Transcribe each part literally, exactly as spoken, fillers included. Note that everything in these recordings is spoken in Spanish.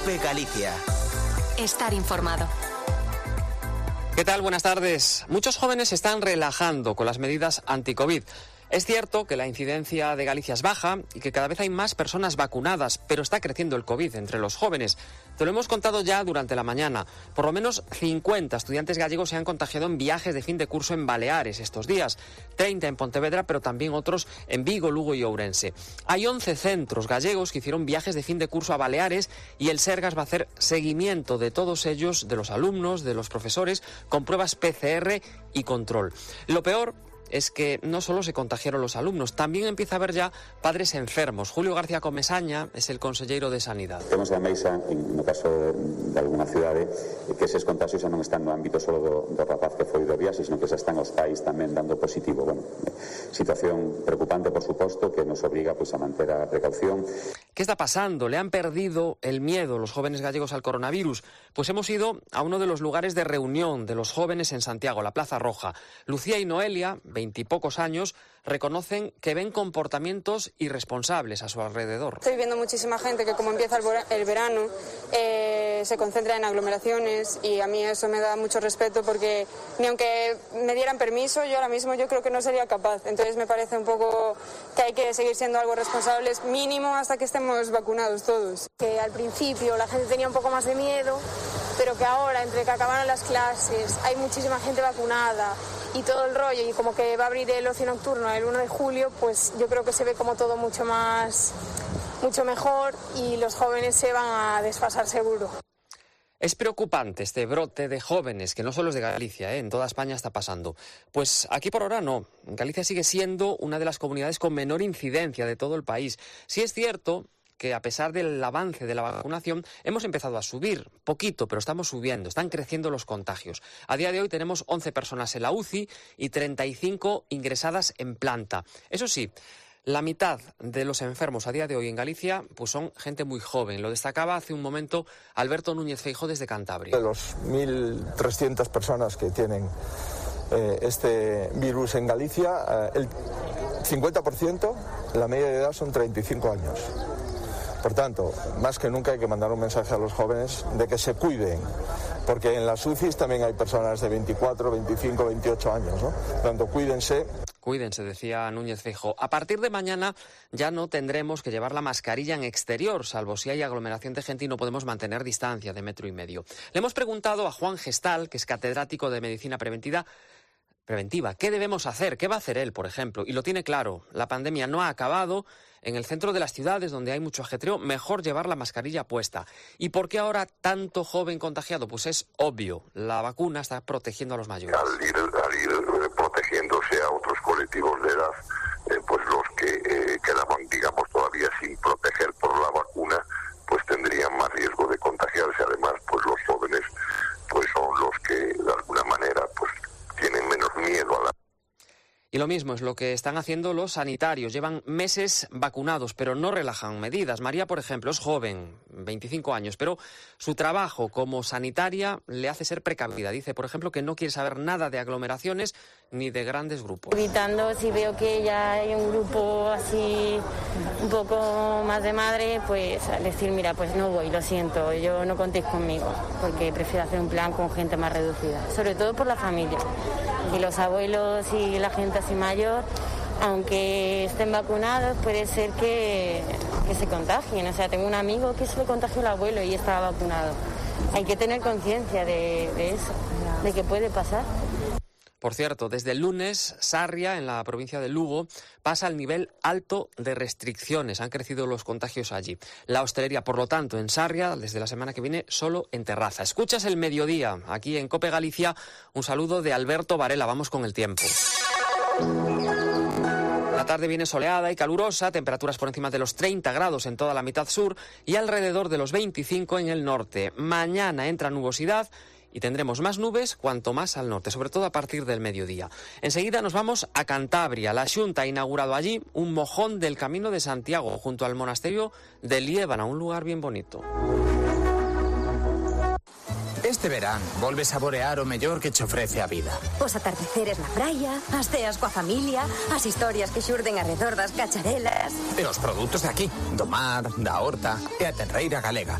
COPE Galicia. Estar informado. ¿Qué tal? Buenas tardes. Muchos jóvenes se están relajando con las medidas anti-COVID. Es cierto que la incidencia de Galicia es baja y que cada vez hay más personas vacunadas, pero está creciendo el COVID entre los jóvenes. Te lo hemos contado ya durante la mañana. Por lo menos cincuenta estudiantes gallegos se han contagiado en viajes de fin de curso en Baleares estos días. treinta en Pontevedra, pero también otros en Vigo, Lugo y Ourense. Hay once centros gallegos que hicieron viajes de fin de curso a Baleares y el Sergas va a hacer seguimiento de todos ellos, de los alumnos, de los profesores, con pruebas P C R y control. Lo peor es que no solo se contagiaron los alumnos, también empieza a haber ya padres enfermos. Julio García Comesaña es el conselleiro de Sanidade. Temos a mesa, no caso de alguna cidade, que eses contagios xa non están no ámbito só do, do rapaz que foi do viaxe, sino que xa están os pais tamén dando positivo. Bueno, situación preocupante, por suposto, que nos obriga pues, a manter a precaución. ¿Qué está pasando? ¿Le han perdido el miedo los jóvenes gallegos al coronavirus? Pues hemos ido a uno de los lugares de reunión de los jóvenes en Santiago, la Plaza Roja. Lucía y Noelia, veintipocos años, reconocen que ven comportamientos irresponsables a su alrededor. Estoy viendo muchísima gente que como empieza el verano eh, se concentra en aglomeraciones y a mí eso me da mucho respeto porque ni aunque me dieran permiso yo ahora mismo yo creo que no sería capaz. Entonces me parece un poco que hay que seguir siendo algo responsables mínimo hasta que estemos vacunados todos. Que al principio la gente tenía un poco más de miedo, pero que ahora entre que acabaron las clases hay muchísima gente vacunada y todo el rollo y como que va a abrir el ocio nocturno el uno de julio, pues yo creo que se ve como todo mucho más, mucho mejor y los jóvenes se van a desfasar seguro. Es preocupante este brote de jóvenes, que no solo es de Galicia, ¿eh? En toda España está pasando. Pues aquí por ahora no. Galicia sigue siendo una de las comunidades con menor incidencia de todo el país. Sí es cierto que a pesar del avance de la vacunación hemos empezado a subir, poquito, pero estamos subiendo, están creciendo los contagios. A día de hoy tenemos once personas en la U C I y treinta y cinco ingresadas en planta. Eso sí, la mitad de los enfermos a día de hoy en Galicia pues son gente muy joven. Lo destacaba hace un momento Alberto Núñez Feijóo desde Cantabria. De los mil trescientas personas que tienen eh, este virus en Galicia, eh, el cincuenta por ciento, la media de edad son treinta y cinco años. Por tanto, más que nunca hay que mandar un mensaje a los jóvenes de que se cuiden, porque en las U C Is también hay personas de veinticuatro, veinticinco, veintiocho años, ¿no? Por tanto, cuídense. Cuídense, decía Núñez Feijóo. A partir de mañana ya no tendremos que llevar la mascarilla en exterior, salvo si hay aglomeración de gente y no podemos mantener distancia de metro y medio. Le hemos preguntado a Juan Gestal, que es catedrático de Medicina Preventiva, Preventiva, ¿qué debemos hacer? ¿Qué va a hacer él, por ejemplo? Y lo tiene claro, la pandemia no ha acabado. En el centro de las ciudades, donde hay mucho ajetreo, mejor llevar la mascarilla puesta. ¿Y por qué ahora tanto joven contagiado? Pues es obvio, la vacuna está protegiendo a los mayores. Al ir, al ir protegiéndose a otros colectivos de edad, eh, pues los que eh, quedaban, digamos, todavía sin proteger por la vacuna, pues tendrían más riesgo de contagiarse. Además, pues los jóvenes pues son los que, de alguna manera, pues tienen menos miedo a la... Y lo mismo es lo que están haciendo los sanitarios. Llevan meses vacunados, pero no relajan medidas. María, por ejemplo, es joven, veinticinco años, pero su trabajo como sanitaria le hace ser precavida. Dice, por ejemplo, que no quiere saber nada de aglomeraciones ni de grandes grupos. Evitando, si veo que ya hay un grupo así un poco más de madre, pues decir, mira, pues no voy, lo siento, yo no contéis conmigo, porque prefiero hacer un plan con gente más reducida, sobre todo por la familia. Y los abuelos y la gente así mayor, aunque estén vacunados, puede ser que, que se contagien. O sea, tengo un amigo que se le contagió el abuelo y estaba vacunado. Hay que tener conciencia de, de eso, de que puede pasar. Por cierto, desde el lunes, Sarria, en la provincia de Lugo, pasa al nivel alto de restricciones. Han crecido los contagios allí. La hostelería, por lo tanto, en Sarria, desde la semana que viene, solo en terraza. Escuchas el mediodía, aquí en COPE Galicia. Un saludo de Alberto Varela. Vamos con el tiempo. La tarde viene soleada y calurosa, temperaturas por encima de los treinta grados en toda la mitad sur y alrededor de los veinticinco en el norte. Mañana entra nubosidad y tendremos más nubes cuanto más al norte, sobre todo a partir del mediodía. Enseguida nos vamos a Cantabria. La Xunta ha inaugurado allí un mojón del Camino de Santiago, junto al monasterio de Liébana, un lugar bien bonito. Este verán volve saborear o mellor que che ofrece a vida. Os atardeceres na praia, as ceas coa familia, as historias que xurden arredor das cacharelas. E os produtos de aquí, do mar, da horta e a terreira galega.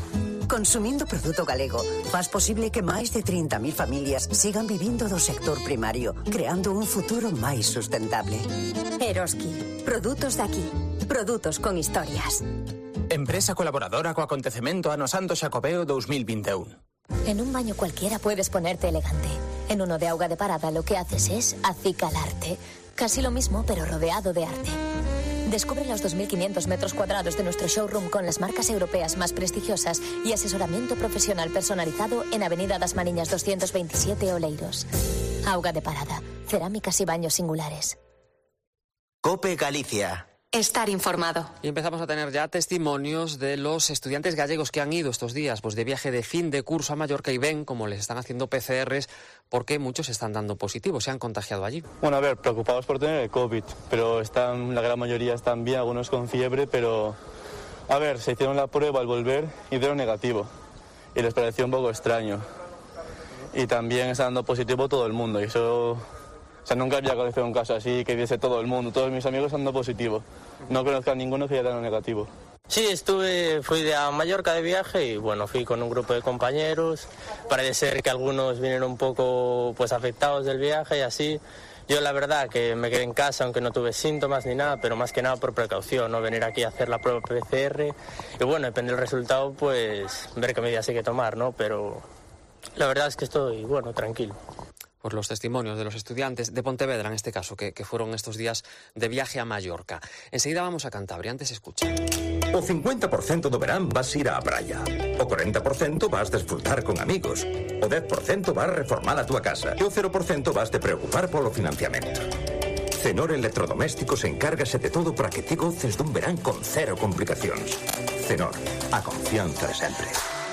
Consumindo produto galego, faz posible que máis de trinta mil familias sigan vivindo do sector primario, creando un futuro máis sustentable. Eroski, produtos de aquí, produtos con historias. Empresa colaboradora co acontecemento Ano Santo Xacobeo dos mil vinte e un. En un baño cualquiera puedes ponerte elegante. En uno de Auga de Parada lo que haces es acicalarte. Casi lo mismo, pero rodeado de arte. Descubre los dos mil quinientos metros cuadrados de nuestro showroom con las marcas europeas más prestigiosas y asesoramiento profesional personalizado en Avenida das Mariñas doscientos veintisiete, Oleiros. Auga de Parada, cerámicas y baños singulares. COPE Galicia. Estar informado. Y empezamos a tener ya testimonios de los estudiantes gallegos que han ido estos días pues de viaje de fin de curso a Mallorca y ven cómo les están haciendo P C Rs porque muchos están dando positivos, se han contagiado allí. Bueno, a ver, preocupados por tener el COVID, pero están, la gran mayoría están bien, algunos con fiebre, pero a ver, se hicieron la prueba al volver y dieron negativo y les pareció un poco extraño. Y también está dando positivo todo el mundo y eso... O sea, nunca había conocido un caso así que diese todo el mundo. Todos mis amigos han dado positivo. No conozco a ninguno que haya dado negativo. Sí, estuve, fui de a Mallorca de viaje y bueno, fui con un grupo de compañeros. Parece ser que algunos vinieron un poco pues afectados del viaje y así. Yo la verdad que me quedé en casa aunque no tuve síntomas ni nada, pero más que nada por precaución, no venir aquí a hacer la prueba P C R. Y bueno, depende del resultado, pues ver qué medidas hay que tomar, ¿no? Pero la verdad es que estoy, bueno, tranquilo. Por los testimonios de los estudiantes de Pontevedra, en este caso, que, que fueron estos días de viaje a Mallorca. Enseguida vamos a Cantabria, antes escucha. O cincuenta por cento do verán vas ir á praia. O cuarenta por cento vas desfrutar con amigos. O dez por cento vas reformar a túa casa. E o cero por cento vas te preocupar polo financiamento. Cenor Electrodomésticos encárgase de todo para que ti goces dun verán con cero complicacións. Cenor, a confianza de sempre.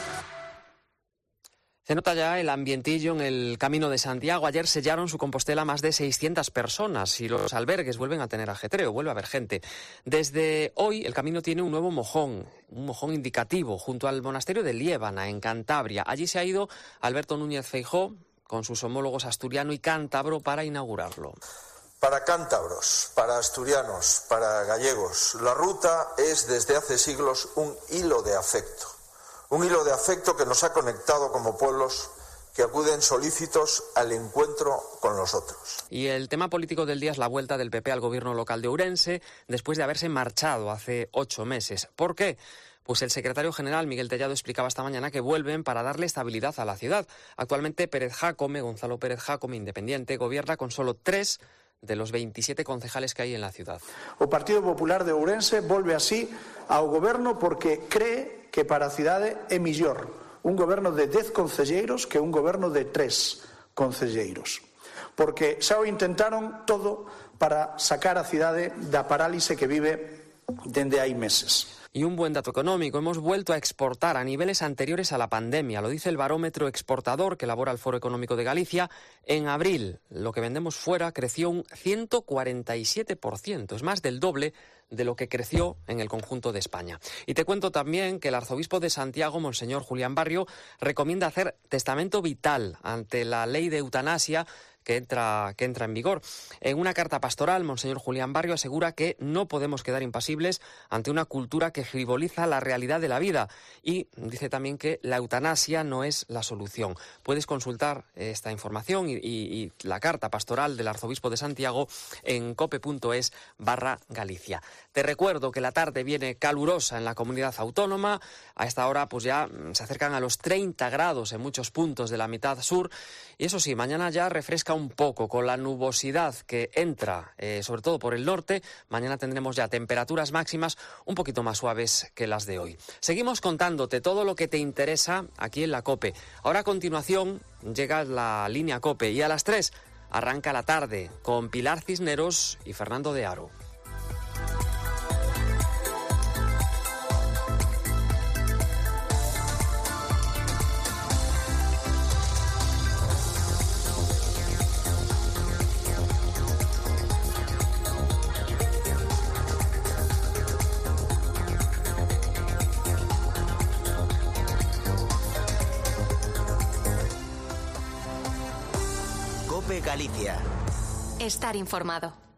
Se nota ya el ambientillo en el Camino de Santiago. Ayer sellaron su Compostela más de seiscientas personas y los albergues vuelven a tener ajetreo, vuelve a haber gente. Desde hoy el camino tiene un nuevo mojón, un mojón indicativo, junto al monasterio de Liébana, en Cantabria. Allí se ha ido Alberto Núñez Feijóo con sus homólogos asturiano y cántabro para inaugurarlo. Para cántabros, para asturianos, para gallegos, la ruta es desde hace siglos un hilo de afecto. Un hilo de afecto que nos ha conectado como pueblos que acuden solícitos al encuentro con los otros. Y el tema político del día es la vuelta del P P al gobierno local de Ourense después de haberse marchado hace ocho meses. ¿Por qué? Pues el secretario general Miguel Tellado explicaba esta mañana que vuelven para darle estabilidad a la ciudad. Actualmente Pérez Jácome, Gonzalo Pérez Jácome, independiente, gobierna con solo tres de los veintisiete concejales que hay en la ciudad. O Partido Popular de Ourense volve así ao goberno porque cree que para a cidade é millor un goberno de dez concelleiros que un goberno de tres concelleiros. Porque xa o intentaron todo para sacar a cidade da parálise que vive dende hai meses. Y un buen dato económico, hemos vuelto a exportar a niveles anteriores a la pandemia, lo dice el barómetro exportador que elabora el Foro Económico de Galicia. En abril, lo que vendemos fuera creció un ciento cuarenta y siete por ciento, es más del doble de lo que creció en el conjunto de España. Y te cuento también que el arzobispo de Santiago, Monseñor Julián Barrio, recomienda hacer testamento vital ante la ley de eutanasia que entra, que entra en vigor. En una carta pastoral, Monseñor Julián Barrio asegura que no podemos quedar impasibles ante una cultura que frivoliza la realidad de la vida y dice también que la eutanasia no es la solución. Puedes consultar esta información y, y, y la carta pastoral del arzobispo de Santiago en cope.es barra Galicia. Te recuerdo que la tarde viene calurosa en la comunidad autónoma. A esta hora pues ya se acercan a los treinta grados en muchos puntos de la mitad sur. Y eso sí, mañana ya refresca un poco con la nubosidad que entra, eh, sobre todo por el norte. Mañana tendremos ya temperaturas máximas un poquito más suaves que las de hoy. Seguimos contándote todo lo que te interesa aquí en la COPE. Ahora a continuación llega la línea COPE y a las tres arranca la tarde con Pilar Cisneros y Fernando de Aro. Galicia. Estar informado.